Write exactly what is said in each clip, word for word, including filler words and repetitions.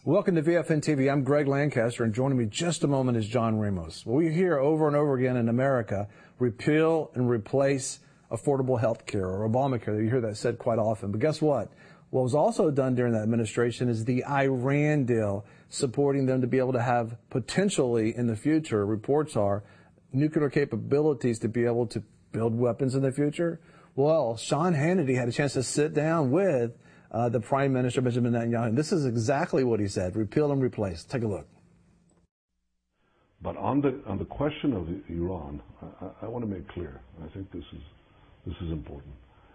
Welcome to V F N T V. I'm Greg Lancaster, and joining me just a moment is John Ramos. Well, we hear over and over again in America, repeal and replace affordable health care, or Obamacare. You hear that said quite often. But guess what? What was also done during that administration is the Iran deal, supporting them to be able to have potentially in the future, reports are, nuclear capabilities to be able to build weapons in the future. Well, Sean Hannity had a chance to sit down with Uh, the Prime Minister, Benjamin Netanyahu. And this is exactly what he said, repeal and replace. Take a look. But on the on the question of Iran, I, I want to make clear, I think this is this is important.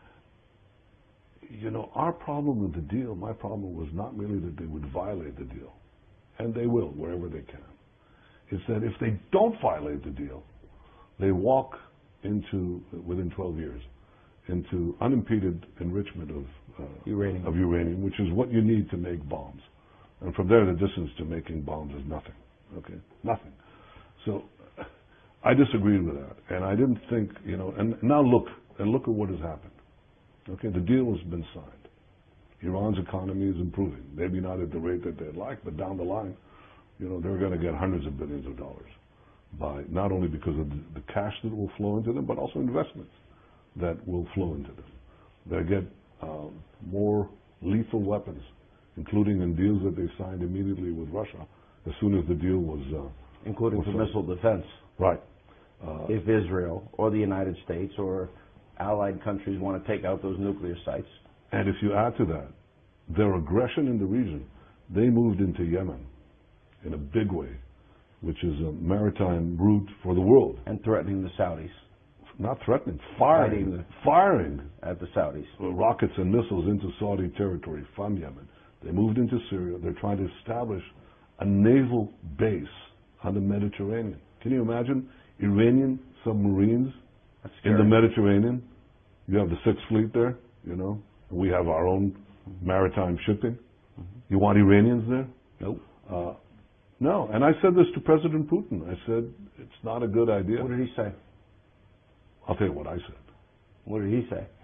You know, our problem with the deal, my problem was not merely that they would violate the deal, and they will wherever they can. It's that if they don't violate the deal, they walk into, within twelve years, into unimpeded enrichment of uh, uranium. of uranium, which is what you need to make bombs. And from there, the distance to making bombs is nothing. Okay, nothing. So I disagreed with that, and I didn't think, you know. And now look, and look at what has happened. Okay, the deal has been signed. Iran's economy is improving. Maybe not at the rate that they'd like, but down the line, you know, they're going to get hundreds of billions of dollars by not only because of the, the cash that will flow into them, but also investments that will flow into them. They get uh, more lethal weapons, including in deals that they signed immediately with Russia as soon as the deal was... Uh, including was for signed. missile defense. Right. Uh, if Israel or the United States or allied countries want to take out those nuclear sites. And if you add to that their aggression in the region, they moved into Yemen in a big way, which is a maritime route for the world. And threatening the Saudis. Not threatening, firing, the, firing at the Saudis. Rockets and missiles into Saudi territory from Yemen. They moved into Syria. They're trying to establish a naval base on the Mediterranean. Can you imagine Iranian submarines in the Mediterranean? You have the Sixth Fleet there, you know. We have our own maritime shipping. Mm-hmm. You want Iranians there? Nope. Uh, no. And I said this to President Putin. I said, it's not a good idea. What did he say? I'll tell you what I said. What did he say?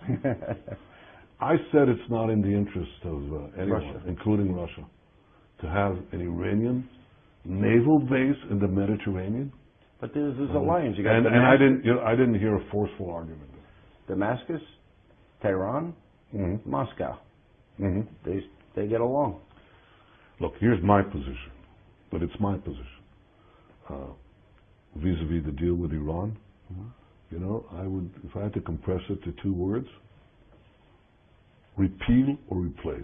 I said it's not in the interest of uh, anyone, Russia. including Russia, to have an Iranian naval base in the Mediterranean. But there's this alliance. You got and, and I didn't, you know, I didn't hear a forceful argument there. Damascus, Tehran, mm-hmm. Moscow. Mm-hmm. They they get along. Look, here's my position, but it's my position uh, vis-a-vis the deal with Iran. Mm-hmm. You know, I would, if I had to compress it to two words, repeal or replace.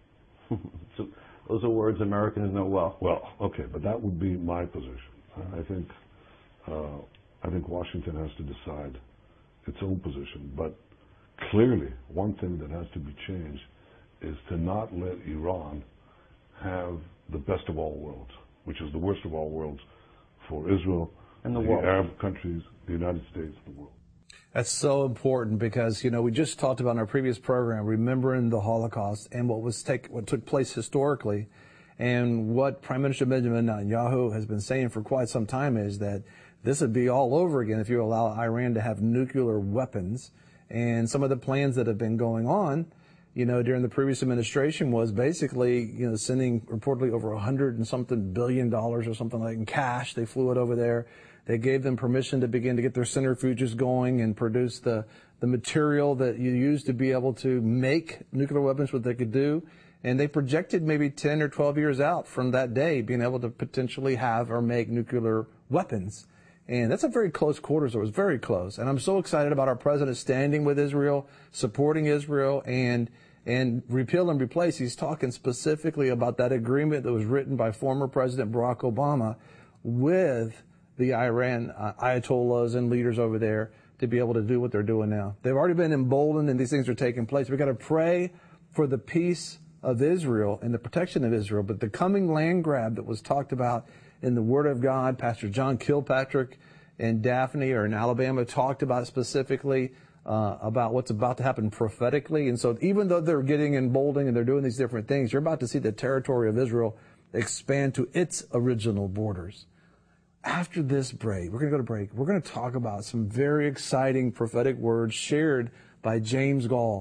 So those are words Americans know well. Well, okay, but that would be my position. I think, uh, I think Washington has to decide its own position. But clearly, one thing that has to be changed is to not let Iran have the best of all worlds, which is the worst of all worlds for Israel, and the, the world. Arab countries, the United States, the world. That's so important because, you know, we just talked about in our previous program, remembering the Holocaust and what was take, what took place historically. And what Prime Minister Benjamin Netanyahu has been saying for quite some time is that this would be all over again if you allow Iran to have nuclear weapons. And some of the plans that have been going on, you know, during the previous administration was basically, you know, sending reportedly over a hundred and something billion dollars or something like in cash. They flew it over there. They gave them permission to begin to get their centrifuges going and produce the, the material that you use to be able to make nuclear weapons, what they could do. And they projected maybe ten or twelve years out from that day being able to potentially have or make nuclear weapons. And that's a very close quarters. It was very close. And I'm so excited about our president standing with Israel, supporting Israel, and and repeal and replace. He's talking specifically about that agreement that was written by former President Barack Obama with the Iran uh, Ayatollahs and leaders over there to be able to do what they're doing now. They've already been emboldened and these things are taking place. We've got to pray for the peace of Israel and the protection of Israel. But the coming land grab that was talked about in the Word of God, Pastor John Kilpatrick and Daphne or in Alabama talked about specifically uh, about what's about to happen prophetically. And so even though they're getting emboldened and they're doing these different things, you're about to see the territory of Israel expand to its original borders. After this break, we're going to go to break. We're going to talk about some very exciting prophetic words shared by James Gall.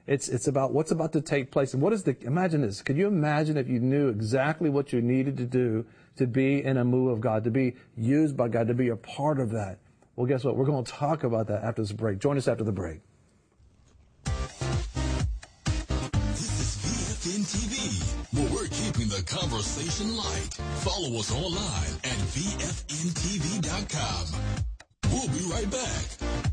It's it's about what's about to take place. And what is the, imagine this. Could you imagine if you knew exactly what you needed to do to be in a move of God, to be used by God, to be a part of that? Well, guess what? We're going to talk about that after this break. Join us after the break. This is V F N T V, where we're keeping the conversation light. Follow us online at V F N T V dot com. We'll be right back.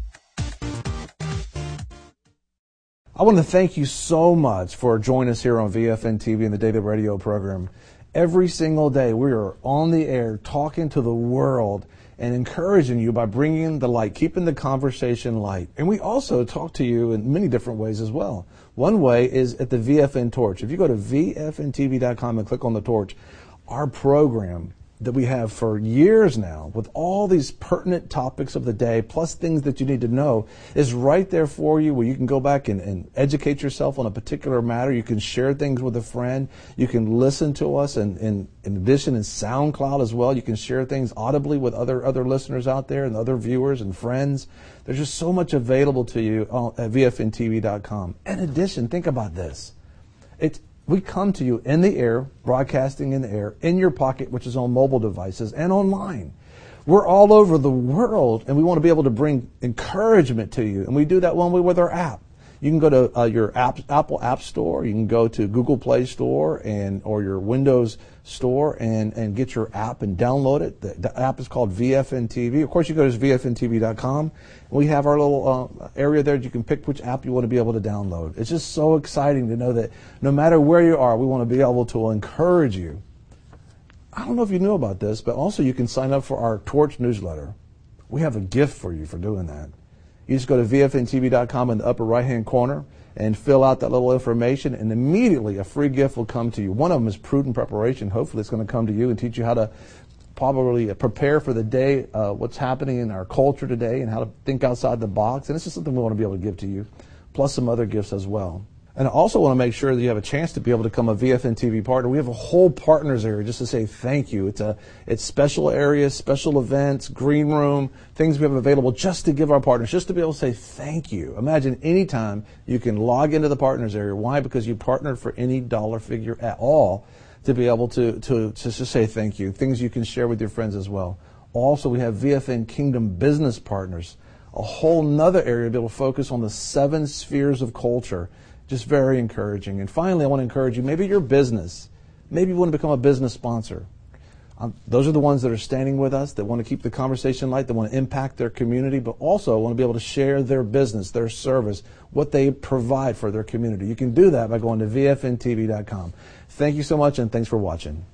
I want to thank you so much for joining us here on V F N T V and the Daily Radio program. Every single day we are on the air talking to the world and encouraging you by bringing the light, keeping the conversation light. And we also talk to you in many different ways as well. One way is at the V F N Torch. If you go to V F N T V dot com and click on the torch, our program that we have for years now with all these pertinent topics of the day, plus things that you need to know, is right there for you, where you can go back and, and educate yourself on a particular matter. You can share things with a friend. You can listen to us, and, and in addition, in SoundCloud as well. You can share things audibly with other other listeners out there and other viewers and friends. There's just so much available to you at V F N T V dot com. In addition, think about this. It's We come to you in the air, broadcasting in the air, in your pocket, which is on mobile devices, and online. We're all over the world, and we want to be able to bring encouragement to you. And we do that one way with our app. You can go to uh, your app, Apple App Store. You can go to Google Play Store and or your Windows Store and, and get your app and download it. The, the app is called V F N T V. Of course, you go to V F N T V dot com. We have our little uh, area there. You can pick which app you want to be able to download. It's just so exciting to know that no matter where you are, we want to be able to encourage you. I don't know if you knew about this, but also you can sign up for our Torch newsletter. We have a gift for you for doing that. You just go to V F N T V dot com in the upper right-hand corner and fill out that little information, and immediately a free gift will come to you. One of them is Prudent Preparation. Hopefully it's going to come to you and teach you how to probably prepare for the day, uh, what's happening in our culture today, and how to think outside the box. And it's just something we want to be able to give to you, plus some other gifts as well. And I also want to make sure that you have a chance to be able to become a V F N T V partner. We have a whole partners area just to say thank you. It's a it's special areas, special events, green room, things we have available just to give our partners, just to be able to say thank you. Imagine anytime you can log into the partners area. Why? Because you partnered for any dollar figure at all to be able to, to, to just say thank you. Things you can share with your friends as well. Also, we have V F N Kingdom Business Partners, a whole nother area to be able to focus on the seven spheres of culture. Just very encouraging. And finally, I want to encourage you, maybe your business, maybe you want to become a business sponsor. Um, those are the ones that are standing with us, that want to keep the conversation light, that want to impact their community, but also want to be able to share their business, their service, what they provide for their community. You can do that by going to V F N T V dot com. Thank you so much, and thanks for watching.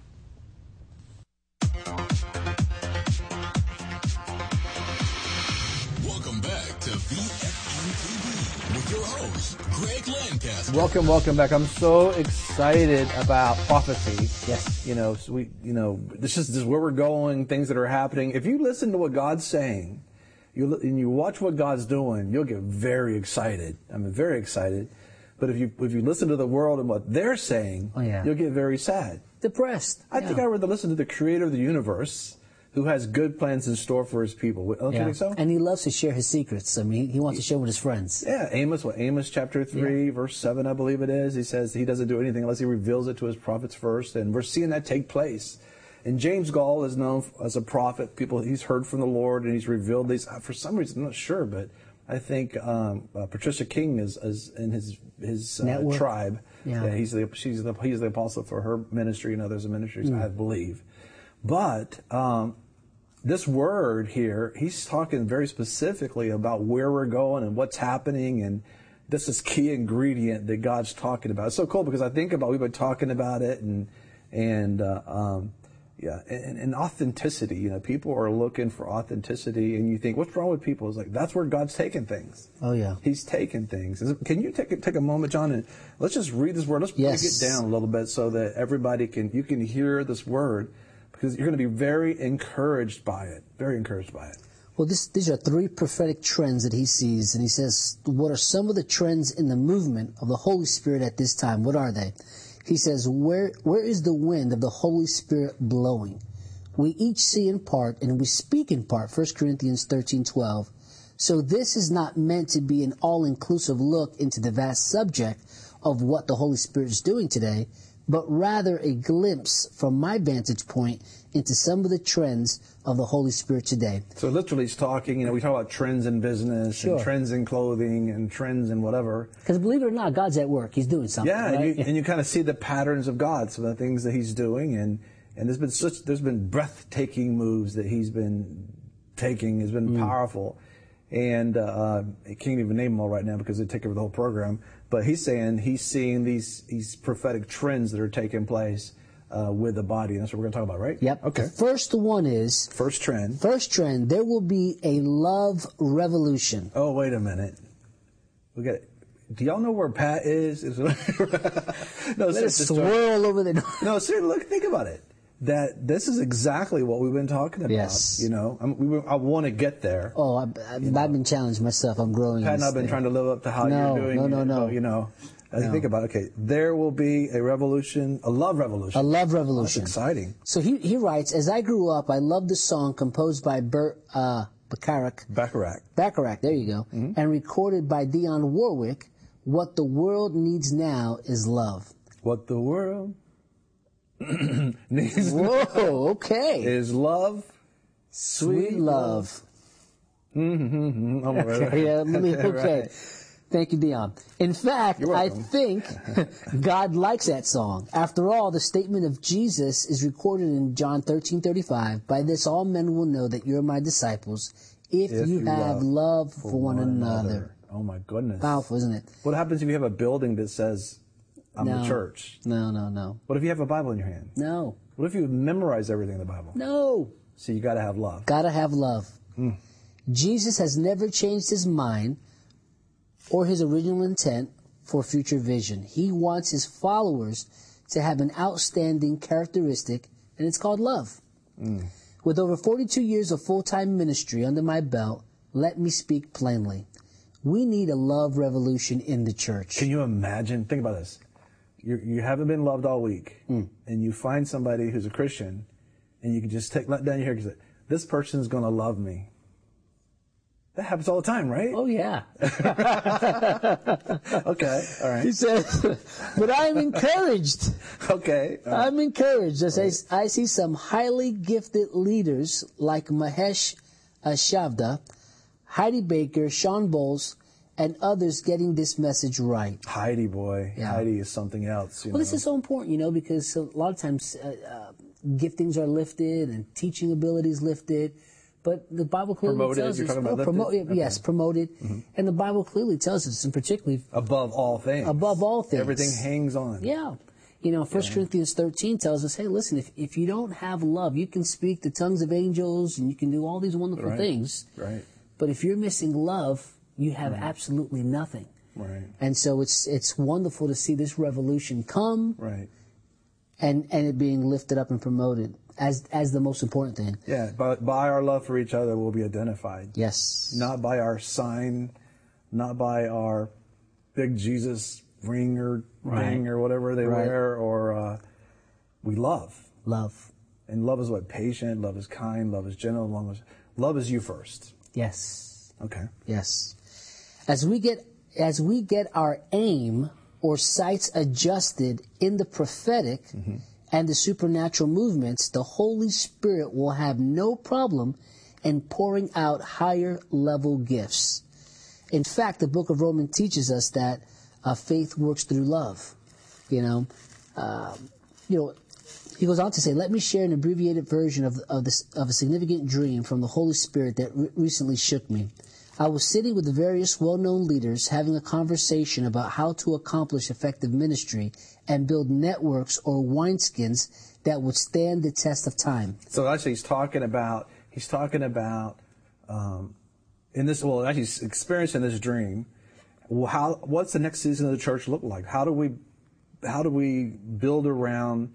Welcome back to V F N T V with your host, Greg Lancaster. Welcome, welcome back. I'm so excited about prophecy. Yes. You know, so we, you know, this is, this is where we're going, things that are happening. If you listen to what God's saying, you and you watch what God's doing, you'll get very excited. I mean, very excited. But if you if you listen to the world and what they're saying, oh, yeah. you'll get very sad. Depressed. I yeah. think I'd rather listen to the creator of the universe, who has good plans in store for his people. Don't yeah. you think so? And he loves to share his secrets. I mean, he wants to share with his friends. Yeah, Amos, what, Amos chapter three, yeah. verse seven, I believe it is. He says he doesn't do anything unless he reveals it to his prophets first. And we're seeing that take place. And James Gall is known as a prophet. People, he's heard from the Lord and he's revealed these. For some reason, I'm not sure, but I think um, uh, Patricia King is, is in his his uh, tribe. Yeah. yeah, he's the she's the he's the apostle for her ministry and others' ministries, mm. I believe. But um, this word here, he's talking very specifically about where we're going and what's happening, and this is key ingredient that God's talking about. It's so cool because I think about we've been talking about it and and uh, um, yeah, and, and authenticity. You know, people are looking for authenticity, and you think, what's wrong with people? It's like that's where God's taking things. Oh yeah, He's taking things. Can you take a, take a moment, John, and let's just read this word. Let's yes. break it down a little bit so that everybody can you can hear this word, because you're going to be very encouraged by it. Very encouraged by it. Well, this, these are three prophetic trends that he sees, and he says, what are some of the trends in the movement of the Holy Spirit at this time? What are they? He says, where where is the wind of the Holy Spirit blowing? We each see in part and we speak in part. First Corinthians thirteen twelve So this is not meant to be an all-inclusive look into the vast subject of what the Holy Spirit is doing today, but rather a glimpse from my vantage point into some of the trends of the Holy Spirit today. So literally he's talking, you know, we talk about trends in business Sure. and trends in clothing and trends in whatever. Because believe it or not, God's at work. He's doing something. Yeah, right? and, you, and you kind of see the patterns of God, some of the things that he's doing, and, and there's been such, there's been breathtaking moves that he's been taking, has been mm. powerful. And uh, I can't even name them all right now because they take over the whole program. But he's saying he's seeing these these prophetic trends that are taking place uh, with the body. And that's what we're going to talk about, right? Yep. Okay. The first one is... First trend. First trend, there will be a love revolution. Oh, wait a minute. We got. Do y'all know where Pat is? no, Let it swirl over the... No, seriously, look, think about it. That this is exactly what we've been talking about. Yes. You know, I'm, we were, I want to get there. Oh, I, I, I've been challenged myself. I'm growing. Pat and I've been there. trying to live up to how no, you're doing. No, no, no. You know, as no. you think about it, okay, there will be a revolution, a love revolution. A love revolution. That's exciting. So he, he writes, as I grew up, I loved the song composed by Burt uh, Bacharach. Bacharach. Bacharach, there you go. Mm-hmm. And recorded by Dionne Warwick, What the World Needs Now is Love. What the world... needs Whoa, okay. Is love, sweet, sweet love. love. Mm-hmm. Oh, right. Okay, yeah, let me, okay. Right. Thank you, Dion. In fact, I think God likes that song. After all, the statement of Jesus is recorded in John thirteen thirty-five. By this, all men will know that you're my disciples if, if you, you have love, love for, for one, one another. another. Oh, my goodness. Powerful, isn't it? What happens if you have a building that says, I'm no. the church? No, no, no. What if you have a Bible in your hand? No. What if you memorize everything in the Bible? No. So you got to have love. Got to have love. Mm. Jesus has never changed his mind or his original intent for future vision. He wants his followers to have an outstanding characteristic, and it's called love. Mm. With over forty-two years of full-time ministry under my belt, let me speak plainly. We need a love revolution in the church. Can you imagine? Think about this. You're, you haven't been loved all week, mm. and you find somebody who's a Christian, and you can just take let down your hair and say, this person's going to love me. That happens all the time, right? Oh, yeah. Okay, all right. He says, but I'm encouraged. Okay. Right. I'm encouraged as right. I, I see some highly gifted leaders like Mahesh uh, Shavda, Heidi Baker, Sean Bowles, and others getting this message right. Heidi, boy. Yeah. Heidi is something else. You well, know? This is so important, you know, because a lot of times uh, uh, giftings are lifted and teaching abilities lifted. But the Bible clearly promoted, tells you're us, talking about oh, promo- okay. yes, promoted. Mm-hmm. And the Bible clearly tells us, and particularly above all things. Above all things. Everything hangs on. Yeah. You know, First yeah. Corinthians thirteen tells us, hey, listen, if, if you don't have love, you can speak the tongues of angels and you can do all these wonderful right. things. Right. But if you're missing love, you have right. absolutely nothing. Right. And so it's it's wonderful to see this revolution come. Right. And and it being lifted up and promoted as as the most important thing. Yeah, but by our love for each other, we'll be identified. Yes. Not by our sign, not by our big Jesus ring or right. ring or whatever they right. wear, or uh, we love. Love. And love is what? Patient, love is kind, love is gentle, love is, love is you first. Yes. Okay. Yes. As we get as we get our aim or sights adjusted in the prophetic mm-hmm. and the supernatural movements, the Holy Spirit will have no problem in pouring out higher level gifts. In fact, the book of Romans teaches us that uh, faith works through love. You know, uh, you know. He goes on to say, let me share an abbreviated version of of, this, of a significant dream from the Holy Spirit that re- recently shook me. I was sitting with the various well-known leaders having a conversation about how to accomplish effective ministry and build networks or wineskins that would stand the test of time. So actually he's talking about, he's talking about, um, in this, well, actually he's experiencing this dream. Well, how, what's the next season of the church look like? How do we, how do we build around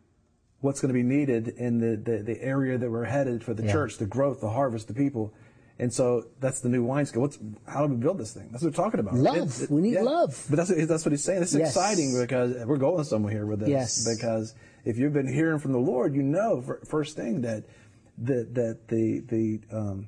what's going to be needed in the, the, the area that we're headed for the yeah. church, the growth, the harvest, the people? And so that's the new wineskin. What's how do we build this thing? That's what we're talking about. Love. It, it, we need yeah. love. But that's what, that's what he's saying. It's yes. exciting because we're going somewhere here with this. Yes. Because if you've been hearing from the Lord, you know for, first thing that that that the the um,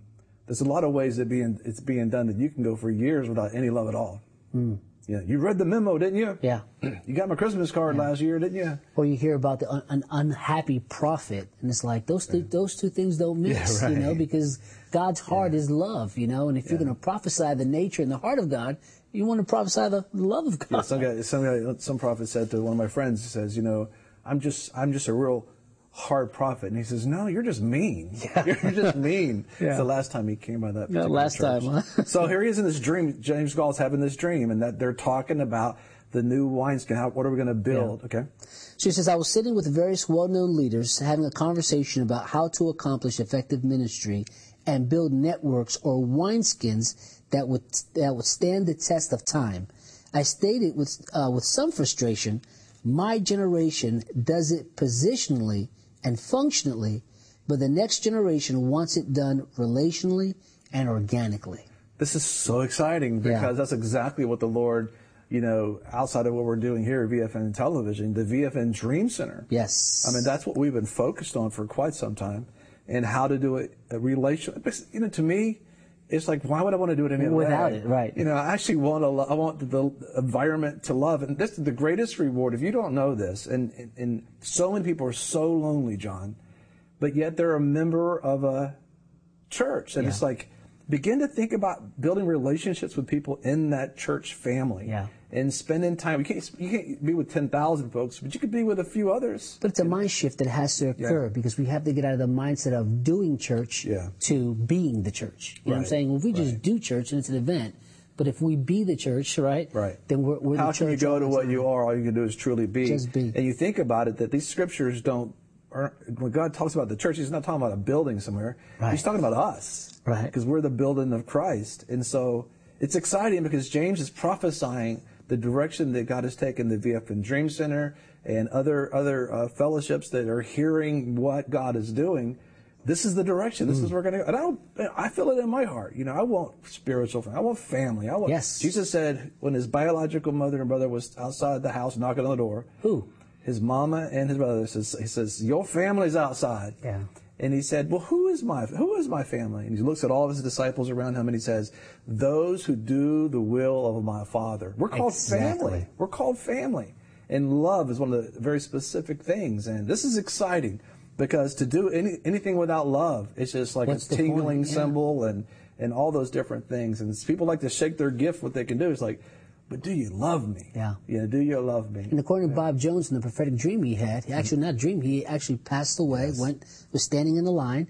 there's a lot of ways that being it's being done that you can go for years without any love at all. Mm. Yeah, you read the memo, didn't you? Yeah. You got my Christmas card yeah. last year, didn't you? Or you hear about the un- an unhappy prophet, and it's like those two, those two things don't mix, yeah, right. you know, because God's heart yeah. is love, you know, and if yeah. you're going to prophesy the nature and the heart of God, you want to prophesy the love of God. Yeah, some guy, some guy, some prophet said to one of my friends, he says, you know, I'm just, I'm just a real hard prophet, and he says, no, you're just mean. Yeah. You're just mean. yeah. It's the last time he came by that. No, last church. time. Huh? So here he is in this dream. James Gall's having this dream, and that they're talking about the new wineskin. How, what are we going to build? Yeah. Okay. She says, I was sitting with various well-known leaders having a conversation about how to accomplish effective ministry and build networks or wineskins that would that would stand the test of time. I stated with uh, with some frustration, my generation does it positionally and functionally, but the next generation wants it done relationally and organically. This is so exciting because yeah. that's exactly what the Lord, you know, outside of what we're doing here at V F N Television, the V F N Dream Center. Yes. I mean, that's what we've been focused on for quite some time, and how to do it a relation. You know, to me, it's like, why would I want to do it any other way? Without it, right. You know, I actually want to, I want the environment to love. And this is the greatest reward. If you don't know this, and, and, and so many people are so lonely, John, but yet they're a member of a church. And yeah. it's like, begin to think about building relationships with people in that church family. Yeah. And spending time. You can't, you can't be with ten thousand folks, but you could be with a few others. But it's a mind shift that has to occur yeah. because we have to get out of the mindset of doing church yeah. to being the church. You right. know what I'm saying? Well, if we just right. do church and it's an event, but if we be the church, right? Right. Then we're, we're How the church. How can you go to what you are? All you can do is truly be. Just be. And you think about it, that these scriptures don't, are, when God talks about the church, he's not talking about a building somewhere. Right. He's talking about us. Right. Because we're the building of Christ. And so it's exciting because James is prophesying the direction that God has taken the V F N Dream Center and other other uh, fellowships that are hearing what God is doing. This is the direction. This mm. is where we're going to go. And I don't, I feel it in my heart. You know, I want spiritual family. I want family. I want. Yes. Jesus said when his biological mother and brother was outside the house knocking on the door. Who? His mama and his brother. Says, he says, your family's outside. Yeah. And he said, well, who is my who is my family? And he looks at all of his disciples around him and he says, those who do the will of my Father. We're called exactly. family. We're called family. And love is one of the very specific things. And this is exciting because to do any, anything without love, it's just like What's a tingling yeah. symbol and, and all those different things. And people like to shake their gift, what they can do is like, but do you love me? Yeah. Yeah, do you love me? And according to yeah. Bob Jones in the prophetic dream he had, he actually not dream, he actually passed away, yes. went, was standing in the line,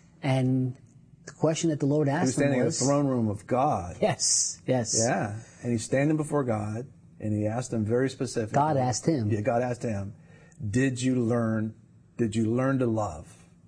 and the question that the Lord asked him was... He was standing in the throne room of God. Yes, yes. Yeah, and he's standing before God, and he asked him very specifically. God asked him. Yeah, God asked him, did you learn, did you learn to love?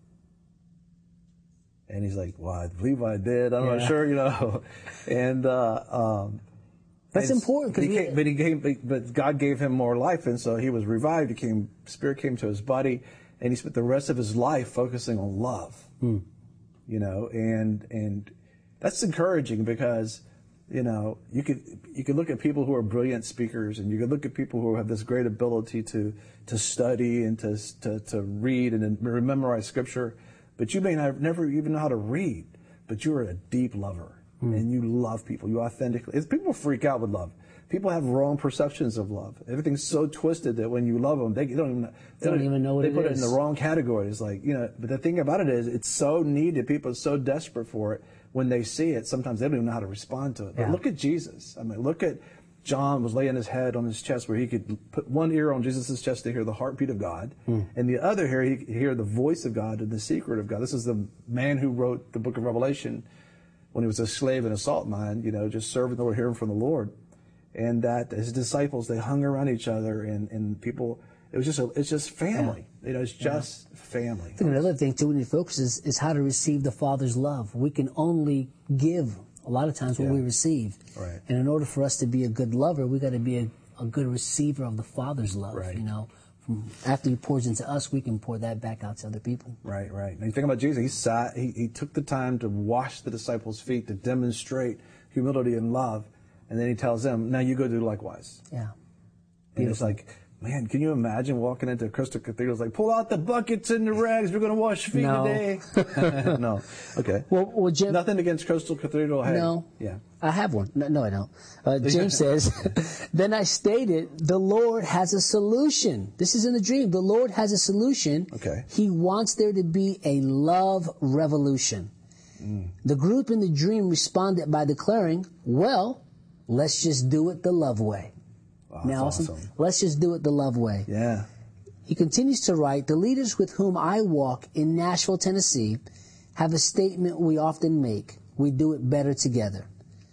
And he's like, well, I believe I did. I'm yeah. not sure, you know. And... uh um That's and important. He we, came, but he came, but God gave him more life, and so he was revived. He came, Spirit came to his body, and he spent the rest of his life focusing on love. Hmm. You know, and and that's encouraging because you know you could you could look at people who are brilliant speakers, and you could look at people who have this great ability to to study and to to, to read and memorize scripture, but you may not, never even know how to read, but you are a deep lover. And you love people. You authentically. It's, people freak out with love. People have wrong perceptions of love. Everything's so twisted that when you love them, they don't even. They, they don't even know what they it put is. it in the wrong category. It's like you know. But the thing about it is, it's so needed. People are so desperate for it. When they see it, sometimes they don't even know how to respond to it. Yeah. But look at Jesus. I mean, look at John was laying his head on his chest, where he could put one ear on Jesus' chest to hear the heartbeat of God, mm. and the other ear he could hear the voice of God and the secret of God. This is the man who wrote the book of Revelation. When he was a slave in a salt mine, you know, just serving the Lord, hearing from the Lord. And that his disciples, they hung around each other and, and people, it was just, a, it's just family. Yeah. You know, it's just yeah. family. I think another thing too we need to focus is, is how to receive the Father's love. We can only give a lot of times what yeah. we receive. Right. And in order for us to be a good lover, we got to be a, a good receiver of the Father's love, right. you know. After he pours into us, we can pour that back out to other people. Right, right. And you think about Jesus, he sat, he, he took the time to wash the disciples' feet, to demonstrate humility and love. And then he tells them, now you go do likewise. Yeah. And it's like, Man, can you imagine walking into Crystal Cathedral? It's like, pull out the buckets and the rags. We're going to wash feet No. today. No. Okay. Well, well, Jim. Nothing against Crystal Cathedral. Hey. No. Yeah. I have one. No, no I don't. Uh, James says, then I stated, the Lord has a solution. This is in the dream. The Lord has a solution. Okay. He wants there to be a love revolution. Mm. The group in the dream responded by declaring, well, let's just do it the love way. Wow, now, that's awesome. awesome. Let's just do it the love way. Yeah. He continues to write, the leaders with whom I walk in Nashville, Tennessee, have a statement we often make. We do it better together.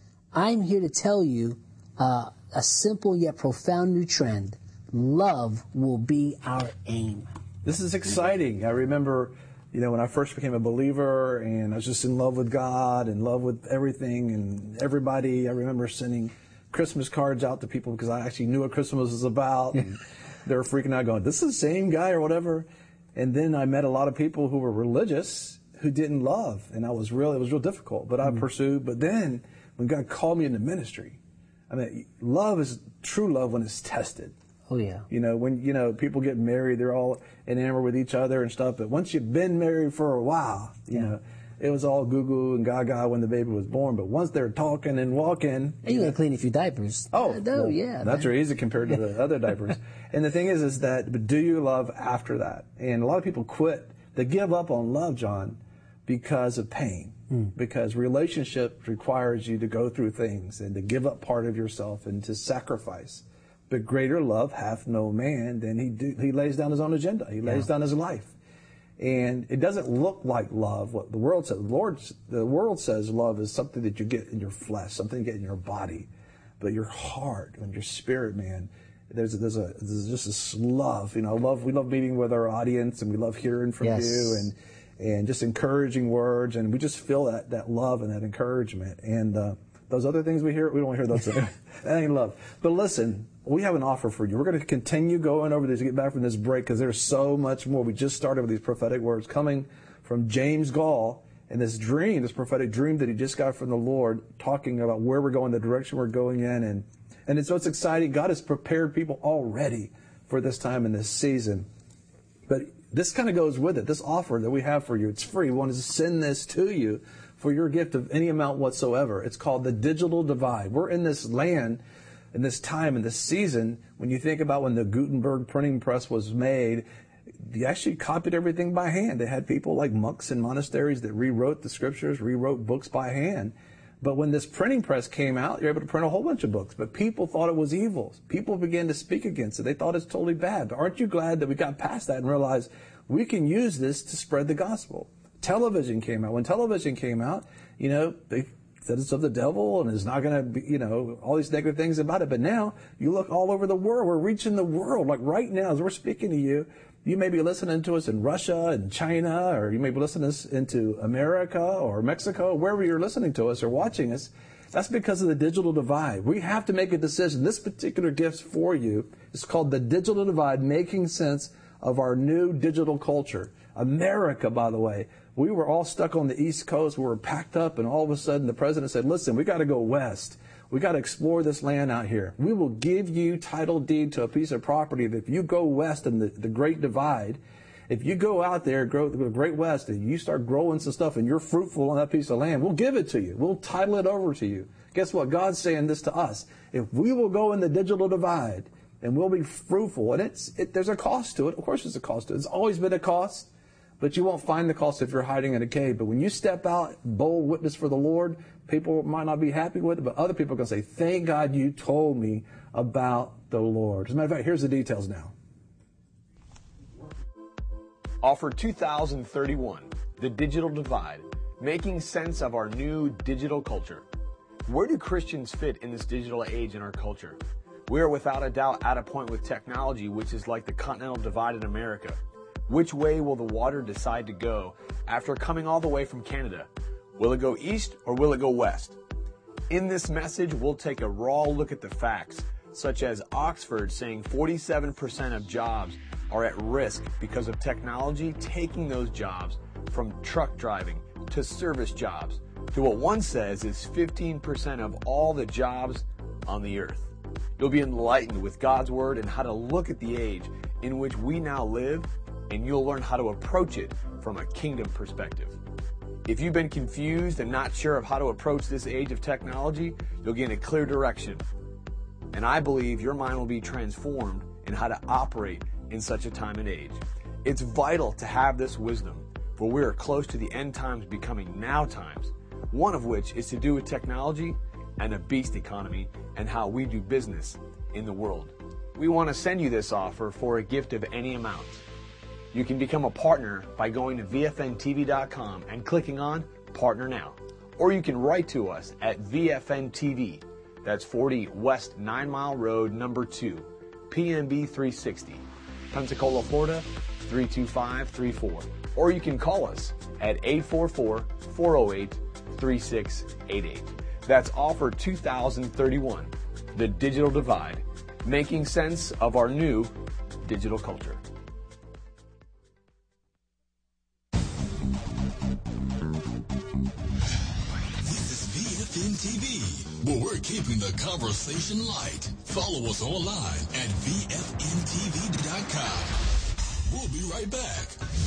I'm here to tell you uh, a simple yet profound new trend. Love will be our aim. This is exciting. I remember, you know, when I first became a believer and I was just in love with God, in love with everything and everybody. I remember sending Christmas cards out to people because I actually knew what Christmas was about. And they were freaking out going, this is the same guy or whatever. And then I met a lot of people who were religious who didn't love. And I was real, it was real difficult, but I mm-hmm. pursued. But then when God called me into ministry, I mean, love is true love when it's tested. Oh, yeah. You know, when, you know, people get married, they're all enamored with each other and stuff. But once you've been married for a while, you yeah. know, it was all goo-goo and gaga when the baby was born. But once they're talking and walking. And you got to clean a few diapers. Oh, no, well, yeah. That's very easy compared to the other diapers. And the thing is, is that, but do you love after that? And a lot of people quit. They give up on love, John, because of pain. Mm. Because relationship requires you to go through things and to give up part of yourself and to sacrifice. But greater love hath no man than he do, he lays down his own agenda. He lays yeah. down his life. And it doesn't look like love, what the world says. The, Lord, the world says love is something that you get in your flesh, something you get in your body. But your heart and your spirit, man, there's, there's, a, there's just this love. You know, love. We love meeting with our audience, and we love hearing from yes. you, and and just encouraging words. And we just feel that, that love and that encouragement. And uh, those other things we hear, we don't hear those things. That ain't love. But listen, we have an offer for you. We're going to continue going over this to get back from this break because there's so much more. We just started with these prophetic words coming from James Gall and this dream, this prophetic dream that he just got from the Lord, talking about where we're going, the direction we're going in. And, and it's, so it's exciting. God has prepared people already for this time and this season. But this kind of goes with it. This offer that we have for you, it's free. We want to send this to you for your gift of any amount whatsoever. It's called the digital divide. We're in this land, in this time, in this season, when you think about when the Gutenberg printing press was made, they actually copied everything by hand. They had people like monks in monasteries that rewrote the scriptures, rewrote books by hand. But when this printing press came out, you're able to print a whole bunch of books. But people thought it was evil. People began to speak against it. They thought it's totally bad. But aren't you glad that we got past that and realized we can use this to spread the gospel? Television came out. When television came out, you know, they said it's of the devil and it's not going to be, you know, all these negative things about it. But now you look all over the world. We're reaching the world. Like right now, as we're speaking to you, you may be listening to us in Russia and China, or you may be listening to us into America or Mexico, wherever you're listening to us or watching us. That's because of the digital divide. We have to make a decision. This particular gift for you is called the digital divide, making sense of our new digital culture. America, by the way, we were all stuck on the East Coast. We were packed up, and all of a sudden the president said, listen, we got to go west. We got to explore this land out here. We will give you title deed to a piece of property that if you go west in the, the Great Divide, if you go out there, grow the Great West, and you start growing some stuff and you're fruitful on that piece of land, we'll give it to you. We'll title it over to you. Guess what? God's saying this to us. If we will go in the digital divide and we'll be fruitful, and it's it, there's a cost to it. Of course there's a cost to it. It's always been a cost. But you won't find the cost if you're hiding in a cave. But when you step out, bold witness for the Lord, people might not be happy with it, but other people are going to say, thank God you told me about the Lord. As a matter of fact, here's the details now. Offer two thousand thirty-one, The Digital Divide, making sense of our new digital culture. Where do Christians fit in this digital age in our culture? We are without a doubt at a point with technology which is like the continental divide in America. Which way will the water decide to go after coming all the way from Canada? Will it go east or will it go west? In this message, we'll take a raw look at the facts, such as Oxford saying forty-seven percent of jobs are at risk because of technology taking those jobs from truck driving to service jobs to what one says is fifteen percent of all the jobs on the earth. You'll be enlightened with God's Word and how to look at the age in which we now live, and you'll learn how to approach it from a kingdom perspective. If you've been confused and not sure of how to approach this age of technology, you'll gain a clear direction. And I believe your mind will be transformed in how to operate in such a time and age. It's vital to have this wisdom, for we are close to the end times becoming now times, one of which is to do with technology and a beast economy and how we do business in the world. We want to send you this offer for a gift of any amount. You can become a partner by going to V F N T V dot com and clicking on Partner Now. Or you can write to us at V F N T V, that's forty West Nine Mile Road, number two, P M B three sixty, Pensacola, Florida, three two five three four. Or you can call us at eight four four, four oh eight, three six eight eight. That's offer two thousand thirty-one, The Digital Divide, making sense of our new digital culture. This is V F N T V, where we're keeping the conversation light. Follow us online at V F N T V dot com. We'll be right back.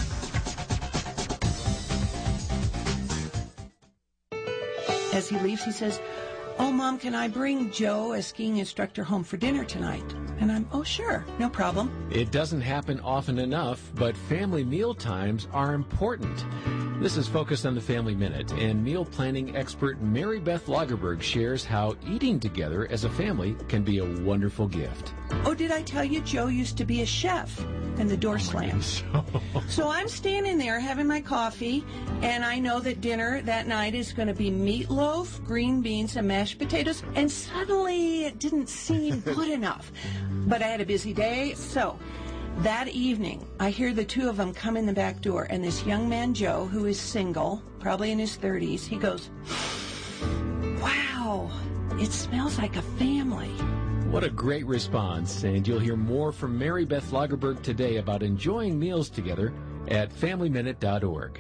As he leaves, he says, "Oh, Mom, can I bring Joe, a skiing instructor, home for dinner tonight?" And I'm, "Oh, sure, no problem." It doesn't happen often enough, but family meal times are important. This is Focused on the Family Minute, and meal planning expert Mary Beth Lagerberg shares how eating together as a family can be a wonderful gift. Oh, did I tell you Joe used to be a chef? And the door slams. So I'm standing there having my coffee, and I know that dinner that night is going to be meatloaf, green beans, and mashed potatoes, and suddenly it didn't seem good enough. But I had a busy day, so that evening, I hear the two of them come in the back door, and this young man, Joe, who is single, probably in his thirties, he goes, "Wow, it smells like a family." What a great response, and you'll hear more from Mary Beth Lagerberg today about enjoying meals together at family minute dot org.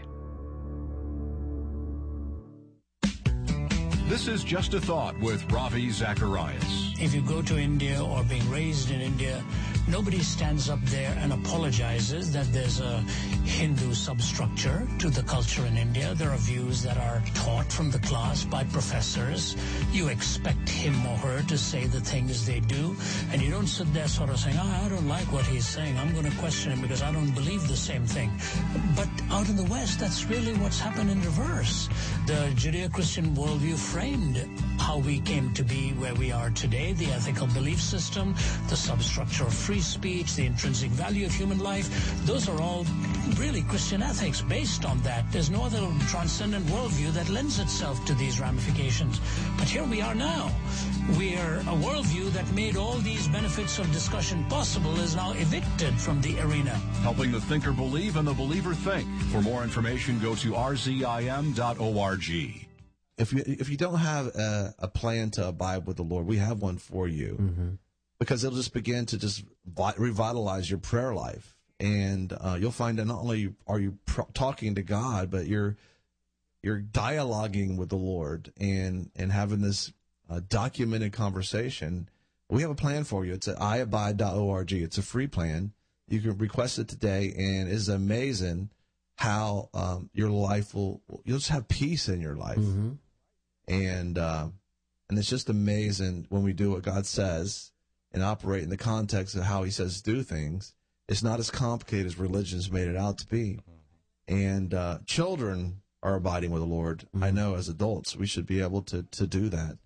This is Just a Thought with Ravi Zacharias. If you go to India or being raised in India, nobody stands up there and apologizes that there's a Hindu substructure to the culture in India. There are views that are taught from the class by professors. You expect him or her to say the things they do, and you don't sit there sort of saying, oh, I don't like what he's saying. I'm going to question him because I don't believe the same thing. But out in the West, that's really what's happened in reverse. The Judeo-Christian worldview framed how we came to be where we are today, the ethical belief system, the substructure of free speech, the intrinsic value of human life. Those are all really Christian ethics based on that. There's no other transcendent worldview that lends itself to these ramifications. But here we are now. We're a worldview that made all these benefits of discussion possible is now evicted from the arena. Helping the thinker believe and the believer think. For more information, go to R Z I M dot org. If you if you don't have a, a plan to abide with the Lord, we have one for you, mm-hmm. because it'll just begin to just vi- revitalize your prayer life, and uh, you'll find that not only are you pr- talking to God, but you're you're dialoguing with the Lord and and having this uh, documented conversation. We have a plan for you. It's at I abide dot org. It's a free plan. You can request it today, and it's amazing how um, your life will you'll just have peace in your life. Mm-hmm. And uh, and it's just amazing when we do what God says and operate in the context of how he says do things. It's not as complicated as religion's made it out to be. And uh, children are abiding with the Lord. Mm-hmm. I know as adults we should be able to, to do that.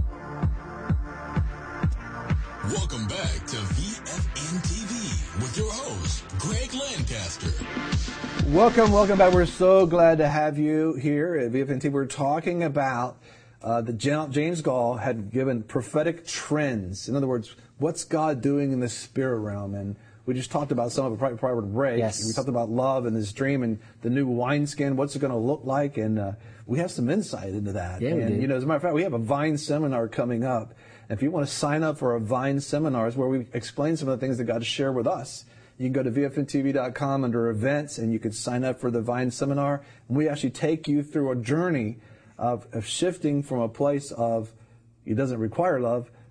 Welcome back to V F N T V with your host, Greg Lancaster. Welcome, welcome back. We're so glad to have you here at V F N T V. We're talking about uh, the James Gall had given prophetic trends. In other words, what's God doing in the spirit realm? And we just talked about some of it prior, prior to break. Yes. We talked about love and this dream and the new wineskin. What's it going to look like? And uh, we have some insight into that. Yeah, we and do. you know, as a matter of fact, we have a Vine seminar coming up. If you want to sign up for a Vine seminars where we explain some of the things that God has shared with us, you can go to V F N T V dot com under events, and you can sign up for the Vine seminar. And we actually take you through a journey of, of shifting from a place of it doesn't require love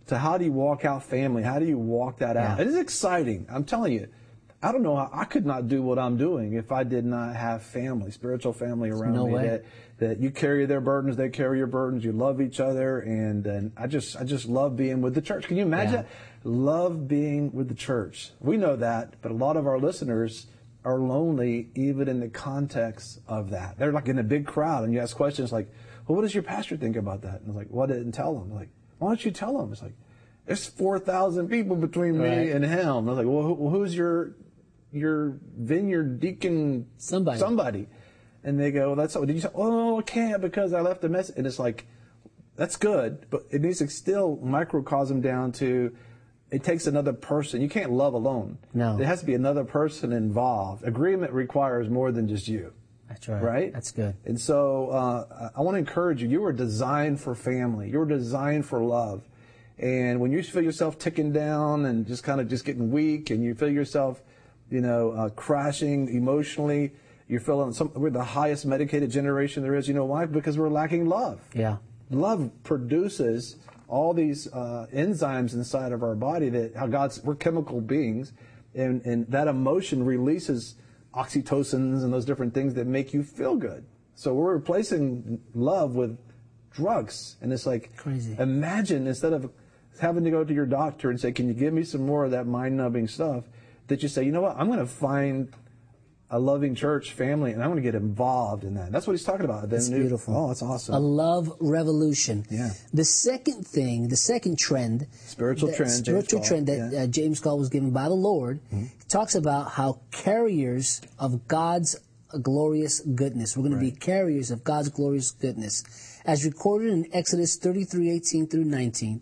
to how do you walk out family? How do you walk that out? Yeah. It is exciting. I'm telling you. I don't know. I could not do what I'm doing if I did not have family, spiritual family around no me. Way. That that you carry their burdens, they carry your burdens. You love each other, and and I just I just love being with the church. Can you imagine? Yeah. That? Love being with the church. We know that, but a lot of our listeners are lonely, even in the context of that. They're like in a big crowd, and you ask questions like, "Well, what does your pastor think about that?" And it's like, "Well, I didn't tell him." Like, why don't you tell him? It's like, there's four thousand people between me right. and him. And I was like, well, who, who's your your vineyard deacon? Somebody. Somebody. And they go, well, that's what, did you say? Oh, I can't because I left a message. And it's like, that's good, but it needs to still microcosm down to, it takes another person. You can't love alone. No. There has to be another person involved. Agreement requires more than just you. That's right. Right? That's good. And so uh, I want to encourage you. You were designed for family. You were designed for love. And when you feel yourself ticking down and just kind of just getting weak, and you feel yourself, you know, uh, crashing emotionally, you're feeling some, we're the highest medicated generation there is. You know why? Because we're lacking love. Yeah. Love produces all these uh, enzymes inside of our body that how God's, we're chemical beings, and, and that emotion releases oxytocins and those different things that make you feel good. So we're replacing love with drugs. And it's like, crazy. Imagine instead of having to go to your doctor and say, can you give me some more of that mind-numbing stuff, that you say, you know what, I'm going to find a loving church family, and I'm going to get involved in that. That's what he's talking about. That's new, beautiful. Oh, that's awesome. A love revolution. Yeah. The second thing, the second trend, spiritual that, trend, spiritual James trend Call, that yeah. uh, James Call was given by the Lord, mm-hmm. talks about how carriers of God's glorious goodness. We're going right. to be carriers of God's glorious goodness. As recorded in Exodus thirty-three, eighteen through nineteen,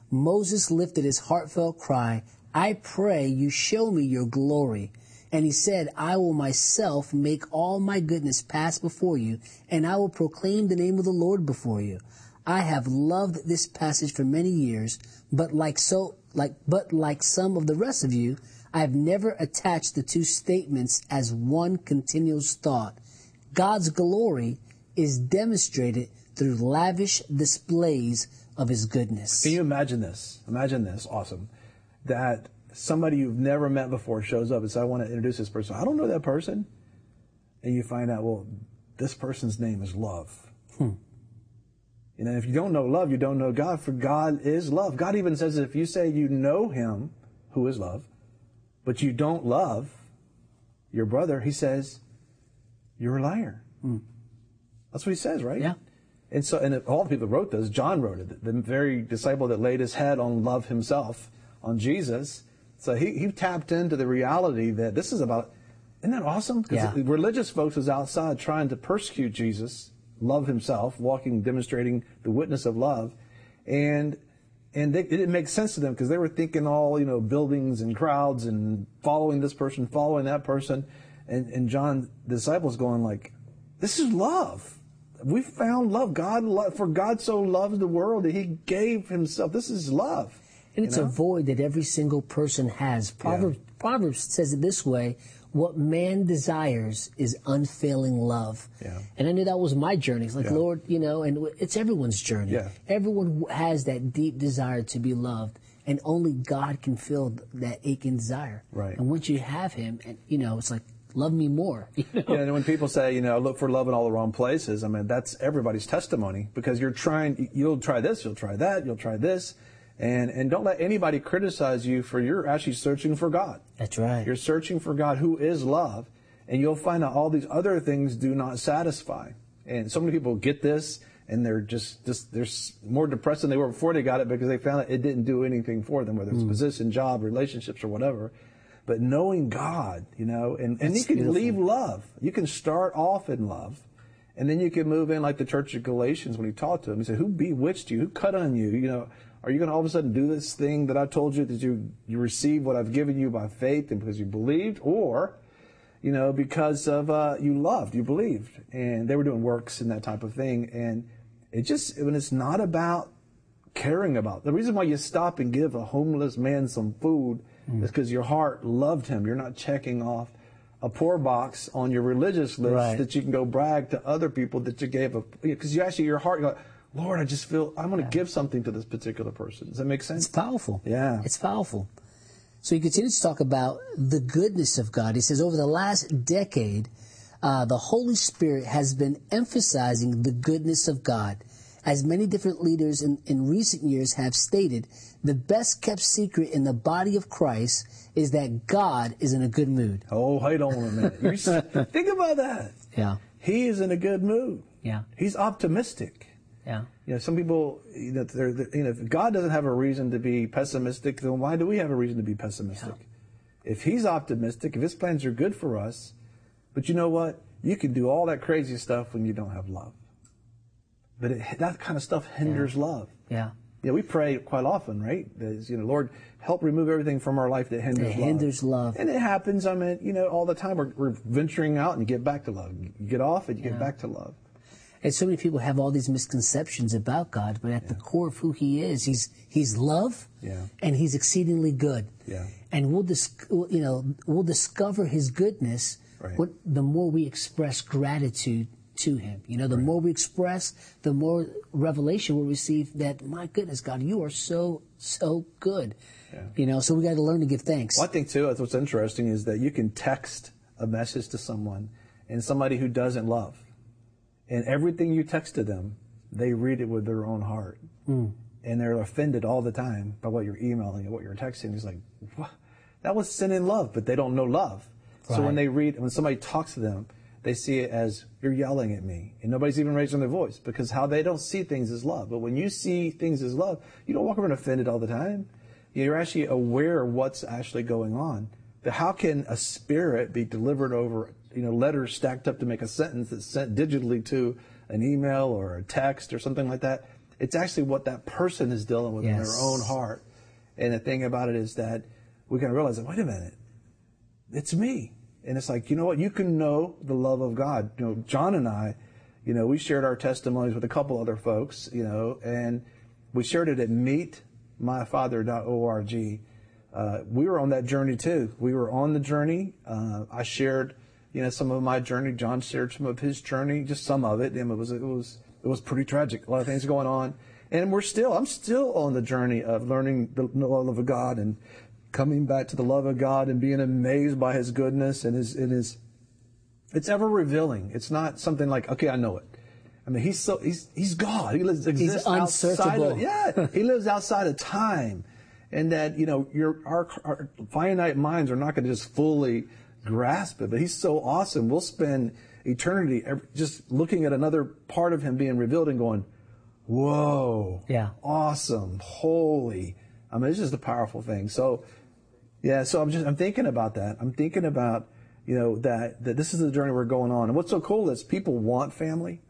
Moses lifted his heartfelt cry, I pray you show me your glory. And he said, I will myself make all my goodness pass before you, and I will proclaim the name of the Lord before you. I have loved this passage for many years, but like so, like, but like some of the rest of you, I have never attached the two statements as one continuous thought. God's glory is demonstrated through lavish displays of his goodness. Can you imagine this? Imagine this. Awesome. That somebody you've never met before shows up and says, I want to introduce this person. I don't know that person. And you find out, well, this person's name is love. Hmm. You know, if you don't know love, you don't know God, for God is love. God even says that if you say you know him, who is love, but you don't love your brother, he says, you're a liar. Hmm. That's what he says, right? Yeah. And so, and all the people that wrote this, John wrote it, the very disciple that laid his head on love himself, on Jesus. So he, he tapped into the reality that this is about, isn't that awesome? Because yeah. religious folks was outside trying to persecute Jesus, love himself, walking, demonstrating the witness of love. And and they, it didn't make sense to them because they were thinking all, you know, buildings and crowds and following this person, following that person. And, and John, the disciples going like, this is love. We found love. God, lo- for God so loved the world that he gave himself. This is love. And it's you know? a void that every single person has. Proverbs, yeah. Proverbs says it this way, what man desires is unfailing love. Yeah. And I knew that was my journey. It's like, yeah. Lord, you know, and it's everyone's journey. Yeah. Everyone has that deep desire to be loved, and only God can fill that aching desire. Right. And once you have him, and you know, it's like, love me more. You know? Yeah, and when people say, you know, look for love in all the wrong places, I mean, that's everybody's testimony, because you're trying, you'll try this, you'll try that, you'll try this. And and don't let anybody criticize you for you're actually searching for God. That's right. You're searching for God who is love, and you'll find out all these other things do not satisfy. And so many people get this, and they're just, just they're more depressed than they were before they got it, because they found out it didn't do anything for them, whether it's mm. position, job, relationships, or whatever. But knowing God, you know, and, and you can beautiful. leave love. You can start off in love, and then you can move in like the church of Galatians when he talked to them. He said, who bewitched you? Who cut on you? You know, are you going to all of a sudden do this thing that I told you, that you, you receive what I've given you by faith and because you believed? Or, you know, because of uh, you loved, you believed. And they were doing works and that type of thing. And it just, when it's not about caring about, the reason why you stop and give a homeless man some food mm. is because your heart loved him. You're not checking off a poor box on your religious list right. that you can go brag to other people that you gave a, because you actually, your heart, you're like, Lord, I just feel I'm going to give something to this particular person. Does that make sense? It's powerful. Yeah. It's powerful. So he continues to talk about the goodness of God. He says, over the last decade, uh, the Holy Spirit has been emphasizing the goodness of God. As many different leaders in, in recent years have stated, the best kept secret in the body of Christ is that God is in a good mood. Oh, hold on a minute. You think about that. Yeah. He is in a good mood. Yeah. He's optimistic. Yeah. You know, some people, you know, they're, they're, you know, if God doesn't have a reason to be pessimistic, then why do we have a reason to be pessimistic? Yeah. If He's optimistic, if His plans are good for us, but you know what? You can do all that crazy stuff when you don't have love. But it, that kind of stuff hinders yeah. love. Yeah. Yeah, we pray quite often, right? As, you know, Lord, help remove everything from our life that hinders it love. hinders love. And it happens, I mean, you know, all the time. We're, we're venturing out and you get back to love. You get off and you yeah. get back to love. And so many people have all these misconceptions about God, but at yeah. the core of who He is, He's He's love, yeah. and He's exceedingly good. Yeah. And we'll dis- you know we'll discover His goodness right. what, the more we express gratitude to Him. You know, the right. more we express, the more revelation we'll receive that, my goodness, God, you are so, so good. Yeah. You know, so we got to learn to give thanks. Well, I think, too, what's interesting is that you can text a message to someone and somebody who doesn't love. And everything you text to them, they read it with their own heart. Mm. And they're offended all the time by what you're emailing and what you're texting. It's like, what? That was sin in love, but they don't know love. Right. So when they read, when somebody talks to them, they see it as, you're yelling at me. And nobody's even raising their voice, because how they don't see things as love. But when you see things as love, you don't walk around offended all the time. You're actually aware of what's actually going on. But how can a spirit be delivered over, you know, letters stacked up to make a sentence that's sent digitally to an email or a text or something like that? It's actually what that person is dealing with yes. in their own heart. And the thing about it is that we can realize that, wait a minute, it's me. And it's like, you know what? You can know the love of God. You know, John and I, you know, we shared our testimonies with a couple other folks, you know, and we shared it at meet my father dot org. Uh, we were on that journey too. We were on the journey. Uh, I shared, you know, some of my journey. John shared some of his journey, just some of it. And it was, it was, it was pretty tragic. A lot of things going on. And we're still, I'm still on the journey of learning the love of God and coming back to the love of God and being amazed by His goodness and His, and His, it's ever revealing. It's not something like, okay, I know it. I mean, He's so, He's, He's God. He lives, exists he's outside of, unsearchable. yeah, He lives outside of time. And that, you know, your, our, our finite minds are not going to just fully grasp it, but He's so awesome. We'll spend eternity just looking at another part of Him being revealed and going, whoa, yeah, awesome, holy. I mean, it's just a powerful thing. So, yeah, so I'm just, I'm thinking about that. I'm thinking about, you know, that, that this is the journey we're going on. And what's so cool is people want family,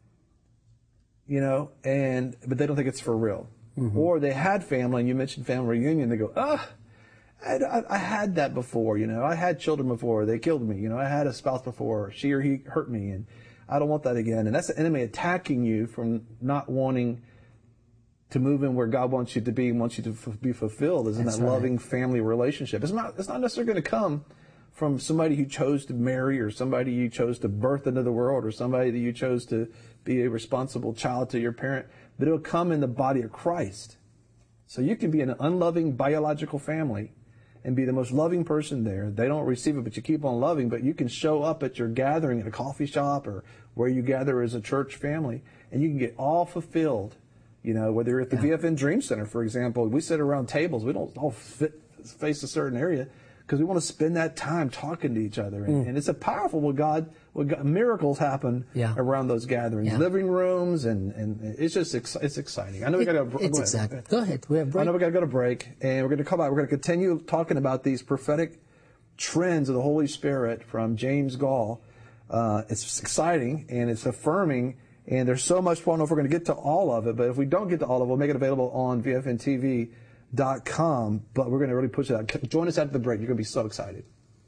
you know, and, but they don't think it's for real. Mm-hmm. Or they had family, and you mentioned family reunion, they go, ah, I, I, I had that before, you know, I had children before, they killed me, you know, I had a spouse before, she or he hurt me, and I don't want that again. And that's the enemy attacking you from not wanting to move in where God wants you to be and wants you to f- be fulfilled, is in that right. loving family relationship. It's not, it's not necessarily going to come from somebody who chose to marry, or somebody you chose to birth into the world, or somebody that you chose to be a responsible child to your parent, but it'll come in the body of Christ. So you can be in an unloving biological family and be the most loving person there. They don't receive it, but you keep on loving, but you can show up at your gathering at a coffee shop or where you gather as a church family, and you can get all fulfilled. You know, whether you're at the yeah. V F N Dream Center, for example, we sit around tables. We don't all fit, face a certain area because we want to spend that time talking to each other. And, mm. and it's a powerful what God, what God, miracles happen yeah. around those gatherings, yeah. living rooms, and, and it's just ex- it's exciting. I know we got to go. It's exactly. Go ahead. We have break. I know we got to go to break, and we're going to come back. We're going to continue talking about these prophetic trends of the Holy Spirit from James Gall. Uh, it's exciting and it's affirming. And there's so much fun. I don't know if we're going to get to all of it, but if we don't get to all of it, we'll make it available on V F N T V dot com. But we're going to really push it out. Join us after the break. You're going to be so excited.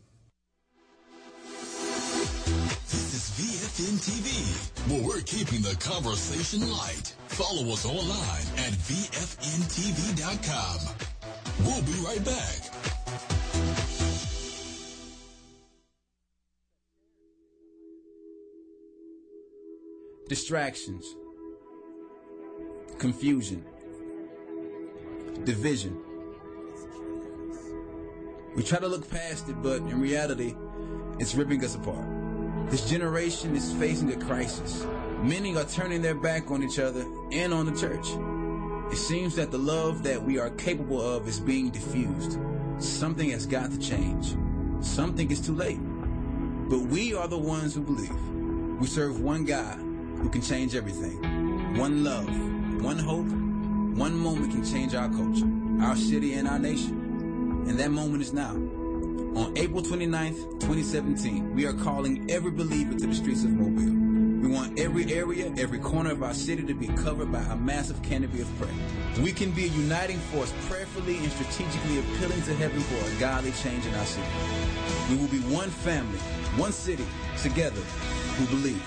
This is V F N T V, where we're keeping the conversation light. Follow us online at V F N T V dot com. We'll be right back. Distractions. confusion, division. We try to look past it, but in reality, it's ripping us apart. This generation is facing a crisis. Many are turning their back on each other and on the church. It seems that the love that we are capable of is being diffused. Something has got to change. Some think it's too late. But we are the ones who believe. We serve one God who can change everything. One love, one hope, one moment can change our culture, our city, and our nation. And that moment is now. On April twenty-ninth, twenty seventeen, we are calling every believer to the streets of Mobile. We want every area, every corner of our city to be covered by a massive canopy of prayer. We can be a uniting force, prayerfully and strategically appealing to heaven for a godly change in our city. We will be one family, one city, together, who believe.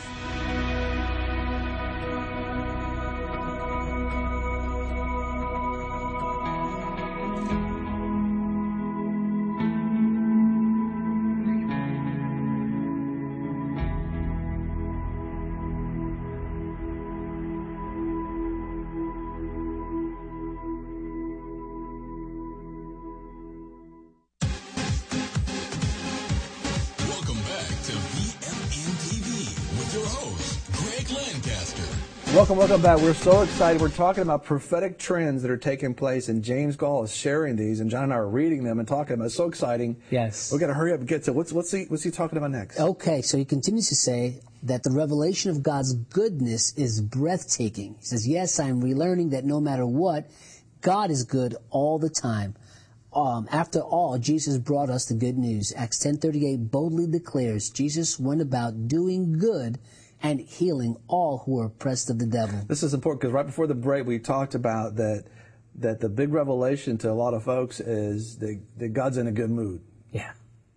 Welcome, welcome back. We're so excited. We're talking about prophetic trends that are taking place, and James Gall is sharing these, and John and I are reading them and talking about it. It's so exciting. Yes. We've got to hurry up and get to what's what's he what's he talking about next? Okay, so he continues to say that the revelation of God's goodness is breathtaking. He says, yes, I'm relearning that no matter what, God is good all the time. Um, after all, Jesus brought us the good news. Acts ten thirty-eight boldly declares Jesus went about doing good and healing all who are oppressed of the devil. This is important because right before the break we talked about that that the big revelation to a lot of folks is that, that God's in a good mood. Yeah.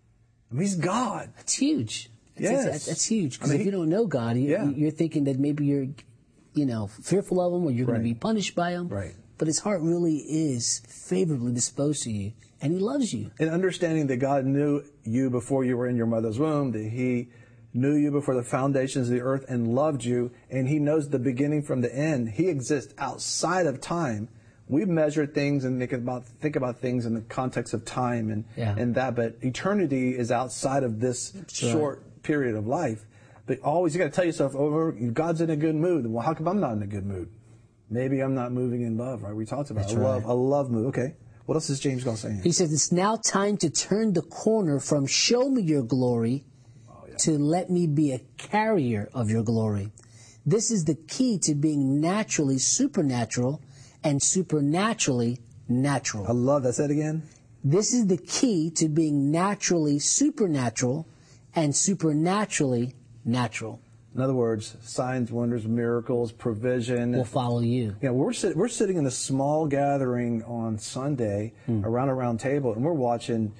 I mean, He's God. That's huge. That's, yes. that's, that's huge because I mean, if you don't know God, you, yeah. you're thinking that maybe you're, you know, fearful of Him or you're right. going to be punished by Him. Right. But His heart really is favorably disposed to you, and He loves you. And understanding that God knew you before you were in your mother's womb, that He knew you before the foundations of the earth and loved you, and He knows the beginning from the end. He exists outside of time. We measure things and think about think about things in the context of time and yeah. and that, but eternity is outside of this sure. short period of life. But always you got to tell yourself, "Oh, God's in a good mood." Well, how come I'm not in a good mood? Maybe I'm not moving in love, right? We talked about That's a right. love, a love move. Okay. What else is James Gall saying? He says it's now time to turn the corner from "show me your glory" to "let me be a carrier of your glory." This is the key to being naturally supernatural and supernaturally natural. I love that. Say it again. This is the key to being naturally supernatural and supernaturally natural. In other words, signs, wonders, miracles, provision will follow you. Yeah, we're sit- we're sitting in a small gathering on Sunday mm. around a round table, and we're watching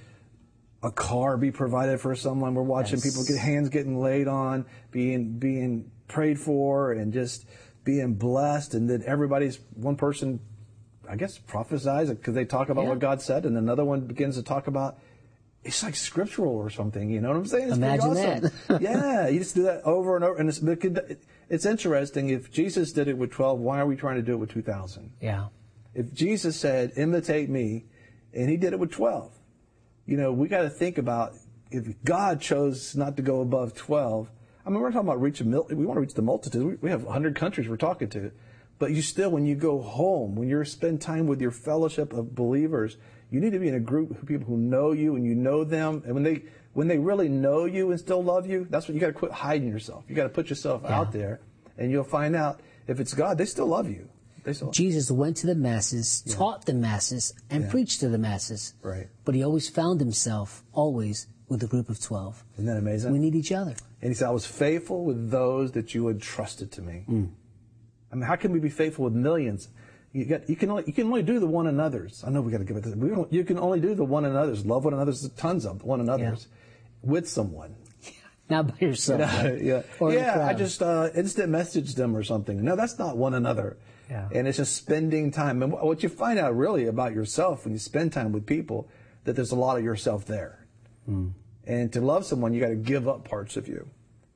a car be provided for someone. We're watching yes. people get hands getting laid on, being being prayed for, and just being blessed. And then everybody's one person, I guess, prophesies because they talk about yeah. what God said, and another one begins to talk about. It's like scriptural or something. You know what I'm saying? It's Imagine awesome. that. Yeah, you just do that over and over, and it's it's interesting. If Jesus did it with twelve, why are we trying to do it with two thousand? Yeah. If Jesus said, "Imitate me," and He did it with twelve. You know, we got to think about if God chose not to go above twelve. I mean, we're talking about reaching, we want to reach the multitude. We have one hundred countries we're talking to. But you still, when you go home, when you spend time with your fellowship of believers, you need to be in a group of people who know you and you know them. And when they when they really know you and still love you, that's what you got to quit hiding yourself. You got to put yourself yeah. out there, and you'll find out if it's God, they still love you. Jesus went to the masses, yeah. taught the masses, and yeah. preached to the masses. Right. But He always found Himself, always, with a group of twelve. Isn't that amazing? We need each other. And He said, "I was faithful with those that you entrusted to me." Mm. I mean, how can we be faithful with millions? You got, you can only, you can only do the one another's. I know we got to give it this. We don't, you can only do the one another's. Love one another's. Tons of one another's yeah. with someone. Not by yourself. Right? yeah. Or yeah. I just uh, instant messaged them or something. No, that's not one another. Yeah. And it's just spending time. And what you find out really about yourself when you spend time with people, that there's a lot of yourself there. Mm. And to love someone, you got to give up parts of you.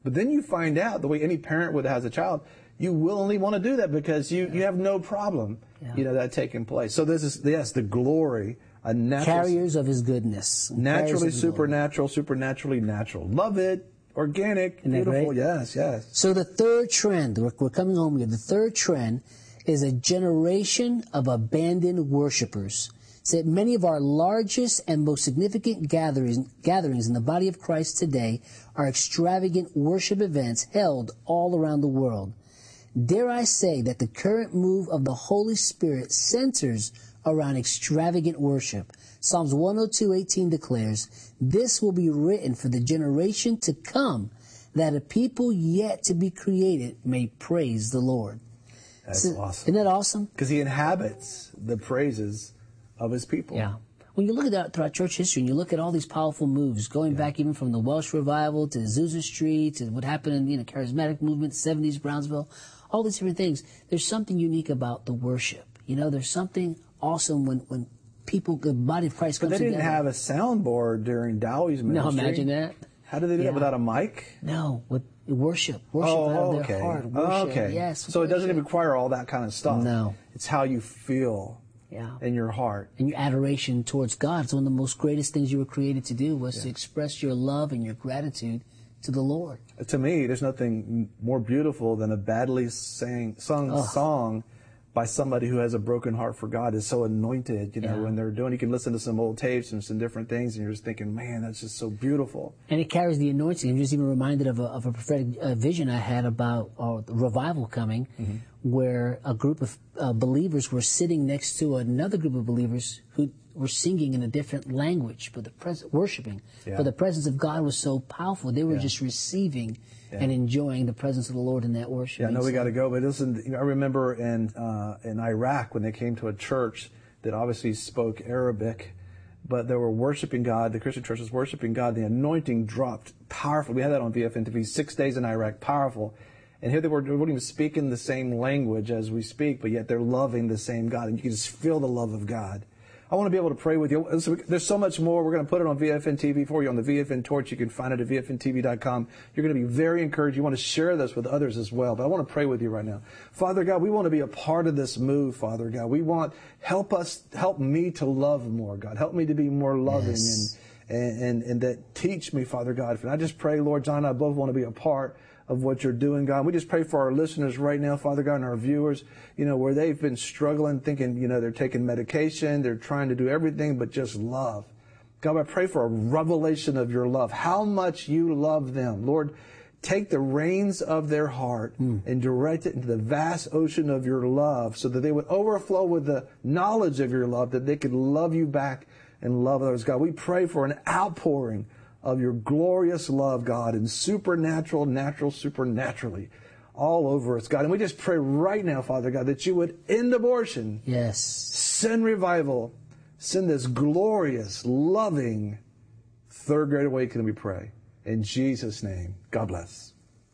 But then you find out, the way any parent would has a child, you willingly want to do that because you, you have no problem, yeah. you know, that taking place. So this is, yes, the glory, a natural, carriers of his goodness. Naturally supernatural, supernaturally natural. Love it. Organic, Isn't beautiful. Yes, yes. So the third trend, we're, we're coming home here. The third trend is a generation of abandoned worshipers. So that many of our largest and most significant gatherings, gatherings in the body of Christ today are extravagant worship events held all around the world. Dare I say that the current move of the Holy Spirit centers around extravagant worship. Psalms one oh two eighteen declares, "This will be written for the generation to come, that a people yet to be created may praise the Lord." That's so, awesome. Isn't that awesome? Because he inhabits the praises of his people. Yeah. When you look at that throughout church history and you look at all these powerful moves, going yeah. back even from the Welsh revival to Azusa Street to what happened in you know charismatic movement, seventies, Brownsville, all these different things, there's something unique about the worship. You know, there's something awesome when, when people, the body of Christ comes together. But they didn't together. have a soundboard during Dowie's ministry. No, imagine that. How did they do yeah. that without a mic? No, with worship. Worship oh, out of their okay. heart. Worship. Okay. Yes. So worship. it doesn't even require all that kind of stuff. No. It's how you feel yeah. in your heart. And your adoration towards God. It's one of the most greatest things you were created to do was yeah. to express your love and your gratitude to the Lord. To me, there's nothing more beautiful than a badly sang, sung oh. song by somebody who has a broken heart for God, is so anointed, you know, yeah. when they're doing, you can listen to some old tapes and some different things and you're just thinking, man, that's just so beautiful. And it carries the anointing. I'm just even reminded of a, of a prophetic uh, vision I had about uh, revival coming, mm-hmm. where a group of uh, believers were sitting next to another group of believers who were singing in a different language, but the pres- worshiping. Yeah. But the presence of God was so powerful. They were yeah. just receiving yeah. and enjoying the presence of the Lord in that worship. Yeah, I know we got to go, but listen, you know, I remember in uh, in Iraq when they came to a church that obviously spoke Arabic, but they were worshiping God. The Christian church was worshiping God. The anointing dropped powerfully. We had that on V F N T V. Six days in Iraq, powerful. And here they were, they weren't even speaking the same language as we speak, but yet they're loving the same God, and you can just feel the love of God. I want to be able to pray with you. There's so much more. We're going to put it on V F N T V for you on the V F N Torch. You can find it at V F N T V dot com. You're going to be very encouraged. You want to share this with others as well. But I want to pray with you right now. Father God, we want to be a part of this move, Father God. We want, help us, help me to love more, God. Help me to be more loving yes. and, and, and, and that teach me, Father God. And I just pray, Lord, John and I both want to be a part of what you're doing, God. We just pray for our listeners right now, Father God, and our viewers, you know, where they've been struggling, thinking, you know, they're taking medication, they're trying to do everything but just love. God, I pray for a revelation of your love, how much you love them. Lord, take the reins of their heart mm. and direct it into the vast ocean of your love so that they would overflow with the knowledge of your love, that they could love you back and love others. God, we pray for an outpouring of your glorious love, God, and supernatural, natural, supernaturally all over us, God. And we just pray right now, Father God, that you would end abortion. Yes. Send revival. Send this glorious, loving third great awakening, we pray. In Jesus' name, God bless.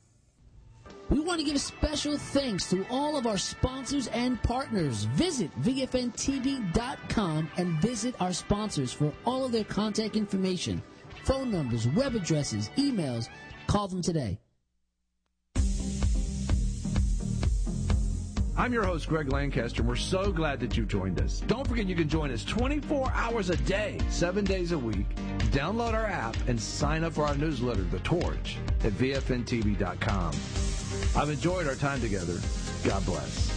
We want to give special thanks to all of our sponsors and partners. Visit V F N T V dot com and visit our sponsors for all of their contact information. Phone numbers, web addresses, emails. Call them today. I'm your host, Greg Lancaster, and we're so glad that you joined us. Don't forget you can join us twenty-four hours a day, seven days a week. Download our app and sign up for our newsletter, The Torch, at V F N T V dot com. I've enjoyed our time together. God bless.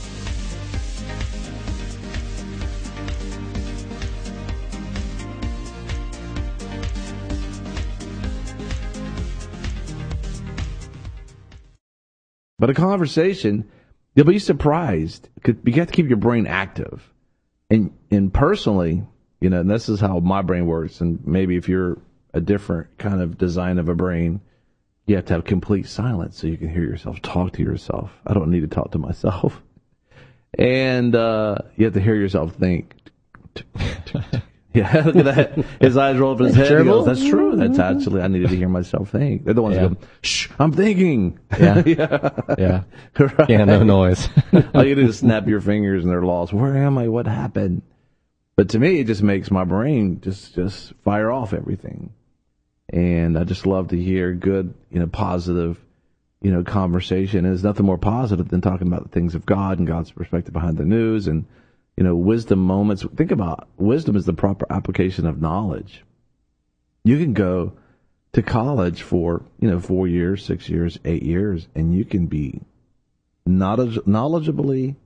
But a conversation, you'll be surprised. You have to keep your brain active. And and personally, you know, and this is how my brain works, and maybe if you're a different kind of design of a brain, you have to have complete silence so you can hear yourself talk to yourself. I don't need to talk to myself. And uh, you have to hear yourself think. Yeah, look at that. His eyes roll up in his head. He goes, that's true. That's actually, I needed to hear myself think. They're the ones yeah. who go, shh, I'm thinking. Yeah. yeah. Yeah. Right. Yeah, no noise. All you do is snap your fingers and they're lost. Where am I? What happened? But to me, it just makes my brain just, just fire off everything. And I just love to hear good, you know, positive you know, conversation. And there's nothing more positive than talking about the things of God and God's perspective behind the news and, you know, wisdom moments. Think about wisdom is the proper application of knowledge. You can go to college for, you know, four years, six years, eight years, and you can be knowledge, knowledgeably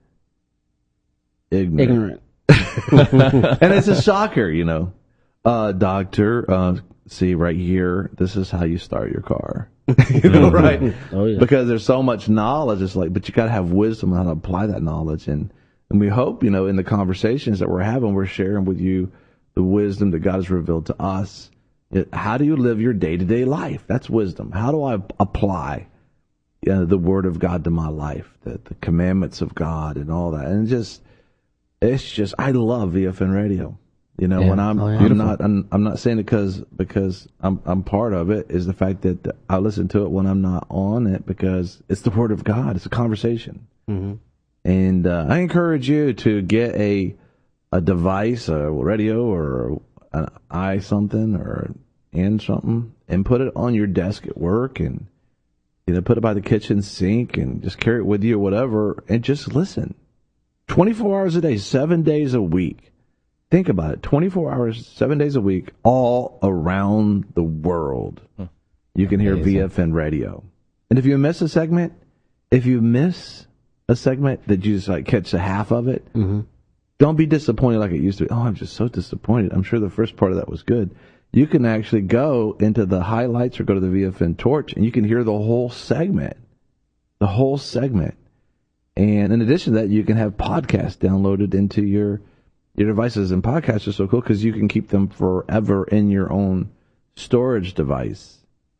ignorant. ignorant. And it's a shocker, you know. Uh, doctor, uh, see right here, this is how you start your car. You know, right? Oh, yeah. Because there's so much knowledge. It's like, but you got to have wisdom on how to apply that knowledge. And, and we hope, you know, in the conversations that we're having, we're sharing with you the wisdom that God has revealed to us. It, how do you live your day-to-day life? That's wisdom. How do I apply you know, the Word of God to my life, the, the commandments of God and all that? And just, it's just, I love V F N Radio. You know, yeah. when I'm, oh, yeah. I'm not, I'm, I'm not saying it because because I'm, I'm part of it. Is the fact that I listen to it when I'm not on it because it's the Word of God. It's a conversation, mm-hmm. and uh, I encourage you to get a a device, a radio, or an i something, or and something, and put it on your desk at work, and you know, put it by the kitchen sink, and just carry it with you, or whatever, and just listen. twenty-four hours a day, seven days a week. Think about it. twenty-four hours, seven days a week, all around the world. Huh. You can hear Amazing. V F N Radio. And if you miss a segment, if you miss a segment that you just like catch the half of it, mm-hmm. don't be disappointed like it used to be. Oh, I'm just so disappointed. I'm sure the first part of that was good. You can actually go into the highlights or go to the V F N Torch, and you can hear the whole segment. The whole segment. And in addition to that, you can have podcasts downloaded into your your devices. And podcasts are so cool because you can keep them forever in your own storage device.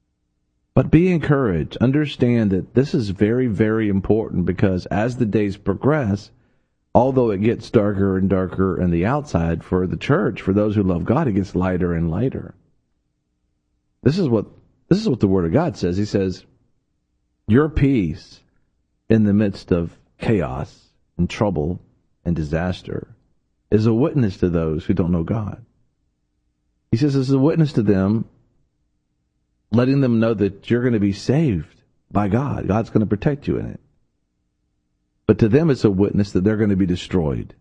But be encouraged. Understand that this is very, very important because as the days progress, although it gets darker and darker on the outside for the church, for those who love God, it gets lighter and lighter. This is what this is what the Word of God says. He says, your peace in the midst of chaos and trouble and disaster is a witness to those who don't know God. He says it's a witness to them, letting them know that you're going to be saved by God. God's going to protect you in it. But to them, it's a witness that they're going to be destroyed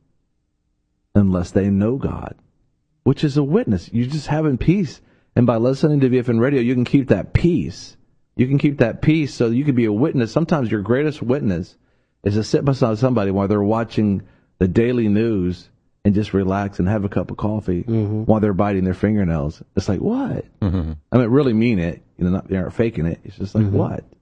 unless they know God, which is a witness. You're just having peace. And by listening to V F N Radio, you can keep that peace. You can keep that peace so you can be a witness. Sometimes your greatest witness is to sit beside somebody while they're watching the daily news and just relax and have a cup of coffee mm-hmm. while they're biting their fingernails. It's like, what? Mm-hmm. I mean, really mean it. You know, not, they aren't faking it. It's just like, mm-hmm. what?